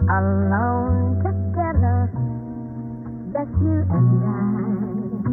alone together, just you and I.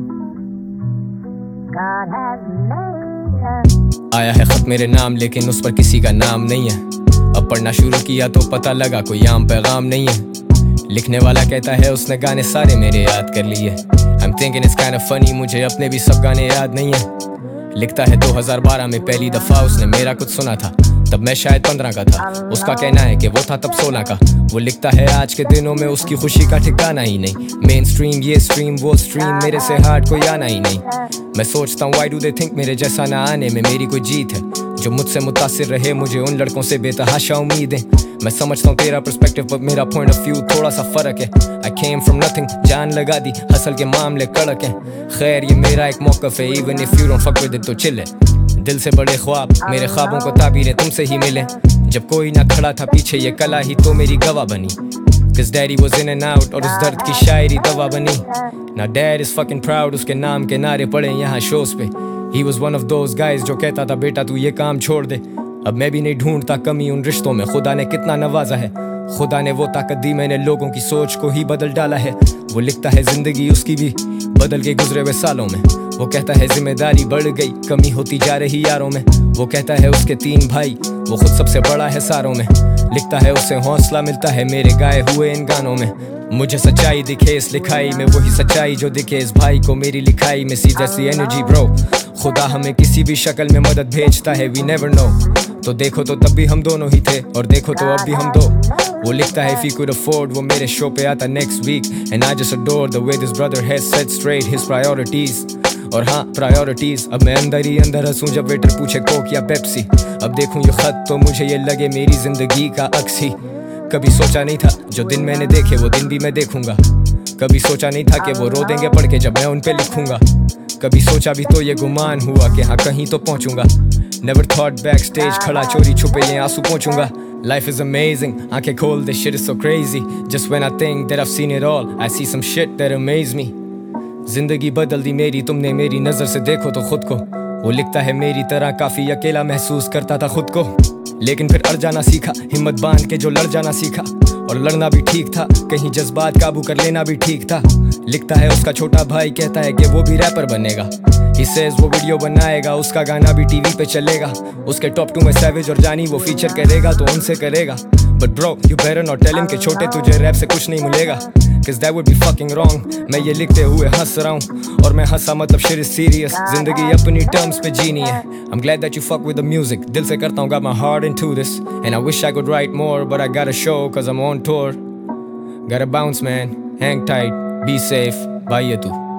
God has made us. आया है खत मेरे नाम लेकिन उस पर किसी का नाम नहीं है। अब पढ़ना शुरू किया तो पता लगा कोई आम पैगाम नहीं है। लिखने वाला कहता है उसने गाने सारे मेरे याद कर लिए। I'm thinking it's kind of funny, मुझे अपने भी सब गाने याद नहीं है। लिखता है 2012 में पहली दफा उसने मेरा कुछ सुना था, तब मैं शायद 15 का था। उसका कहना है कि वो था तब 16 का। वो लिखता है आज के दिनों में उसकी खुशी का ठिकाना ही नहीं। मेन स्ट्रीम ये स्ट्रीम वो स्ट्रीम, मेरे से हार्ड कोई आना ही नहीं। मैं सोचता हूँ why do they think मेरे जैसा ना आने में मेरी कोई जीत है। जो मुझसे मुतासिर रहे मुझे उन लड़कों से बेतहाशा उम्मीदें। मैं समझता हूँ तेरा पर्सपेक्टिव पर मेरा पॉइंट ऑफ व्यू थोड़ा सा फर्क है। I came from nothing, जान लगा दी, हसल के मामले कड़क हैं। खैर ये मेरा एक मौकफ है, even if you don't fuck with it तो चिल है। दिल से बड़े ख्वाब, मेरे ख्वाबों को ताबीरें तुमसे ही मिले। जब कोई ना खड़ा था पीछे ये कला ही तो मेरी गवाह बनी। Cause daddy was in and out और उस दर्द की शायरी दवा बनी। Now dad is fucking proud, उसके नाम के नारे पड़े यहाँ शोज पे। He was one of those guys जो कहता था बेटा तू ये काम छोड़ दे। अब मैं भी नहीं ढूंढता कमी उन रिश्तों में, खुदा ने कितना नवाजा है। खुदा ने वो ताकत दी, मैंने लोगों की सोच को ही बदल डाला है। वो लिखता है जिंदगी उसकी भी बदल के गुजरे हुए सालों में। वो कहता है जिम्मेदारी बढ़ गई, कमी होती जा रही यारों में। वो कहता है उसके 3 भाई, वो खुद सबसे बड़ा है सारों में। लिखता है उससे हौसला मिलता है मेरे गाए हुए इन गानों में। मुझे सच्चाई दिखे इस लिखाई में, वही सच्चाई जो दिखे इस भाई को मेरी लिखाई में। सी जैसी एनर्जी ब्रो, खुदा हमें किसी भी शक्ल में मदद भेजता है, वी नेवर नो। तो देखो तो तब भी हम दोनों ही थे और देखो तो अब भी हम दो। वो लिखता है if he could afford, वो मेरे शो पे आता next week and I just adore the way this brother has set straight his priorities। और हाँ प्रायोरिटीज, अब मैं अंदर ही अंदर हंसूं जब वेटर पूछे कोक या पेप्सी। अब देखूं ये खत तो मुझे ये लगे मेरी जिंदगी का अक्स ही। कभी सोचा नहीं था जो दिन मैंने देखे वो दिन भी मैं देखूंगा। कभी सोचा नहीं था कि वो रो देंगे पढ़ के जब मैं उन पे लिखूंगा। कभी सोचा भी तो ये गुमान हुआ कि हाँ कहीं तो पहुंचूंगा। Never thought backstage खड़ा चोरी छुपे ये आंसू पहुंचूंगा। Life is amazing, आंखें खोल this shit is so crazy। Just when I think that I've seen it all, I see some shit that amaze me। जिंदगी बदल दी मेरी तुमने मेरी नजर से देखो तो खुद को। वो लिखता है मेरी तरह काफी अकेला महसूस करता था खुद को, लेकिन फिर अड़ जाना सीखा, हिम्मत बांध के जो लड़ जाना सीखा। और लड़ना भी ठीक था, कहीं जज्बात काबू कर लेना भी ठीक था। लिखता है उसका छोटा भाई कहता है कि वो भी रैपर बनेगा। He says वो वीडियो बनाएगा, उसका गाना भी टीवी पे चलेगा। उसके टॉप 2 में सैवेज और जानी वो फीचर करेगा तो उनसे करेगा। But bro you better not tell him कि छोटे तुझे रैप से कुछ नहीं मिलेगा, cause that would be fucking wrong। मैं ये लिखते हुए हंस रहा हूँ और मैं हंसा मतलब shit is serious। जिंदगी अपनी टर्म्स पे जीनी है। I'm glad that you fuck with the music, दिल से करता हूँ got my heart into this and I wish I could write more but I gotta show cause I'm on tour। Gotta bounce man, hang tight, be safe, bye ये तू।